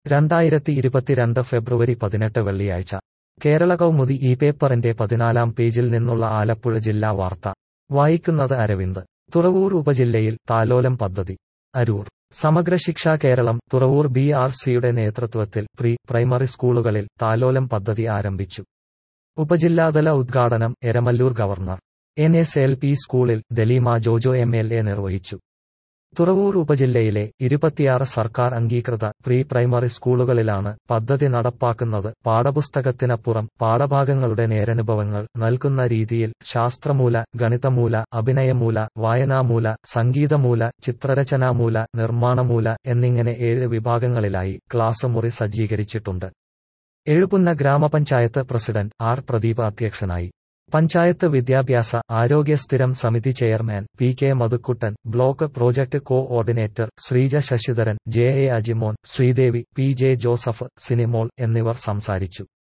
2022 ഫെബ്രുവരി 18 വെള്ളിയാഴ്ച കേരള കൗമുദി ഈ പേപ്പറിന്റെ 14-ാം പേജിൽ നിന്നുള്ള ആലപ്പുഴ ജില്ലാ വാർത്ത വായിക്കുന്നത് അരവിന്ദ്. തുറവൂർ ഉപജില്ലയിൽ താലോലം പദ്ധതി. അരൂർ. സമഗ്ര ശിക്ഷാ കേരളം തുറവൂർ BRCയുടെ നേതൃത്വത്തിൽ പ്രൈമറി സ്കൂളുകളിൽ താലോലം പദ്ധതി ആരംഭിച്ചു. ഉപജില്ലാതല ഉദ്ഘാടനം എരമല്ലൂർ ഗവർണർ NSLP സ്കൂളിൽ ദലീമ ജോജോ MLA നിർവഹിച്ചു. തുറവൂർ ഉപജില്ലയിലെ 26 സർക്കാർ അംഗീകൃത പ്രൈമറി സ്കൂളുകളിലാണ് പദ്ധതി നടപ്പാക്കുന്നത്. പാഠപുസ്തകത്തിനപ്പുറം പാഠഭാഗങ്ങളുടെ നേരനുഭവങ്ങൾ നൽകുന്ന രീതിയിൽ ശാസ്ത്രമൂല, ഗണിതമൂല, അഭിനയമൂല, വായനാമൂല, സംഗീതമൂല, ചിത്രരചനാമൂല, നിർമ്മാണമൂല എന്നിങ്ങനെ 7 വിഭാഗങ്ങളിലായി ക്ലാസ് മുറി സജ്ജീകരിച്ചിട്ടുണ്ട്. എഴുപുന്ന ഗ്രാമപഞ്ചായത്ത് പ്രസിഡന്റ് R. പ്രദീപ് അധ്യക്ഷനായി. പഞ്ചായത്ത് വിദ്യാഭ്യാസ ആരോഗ്യ സ്ഥിരം സമിതി chairman PK Madhukuttan, block project coordinator Sreeja Sasidharan, JA Ajimon, Sreedevi, PJ Joseph, Sinimol എന്നിവർ സംസാരിച്ചു.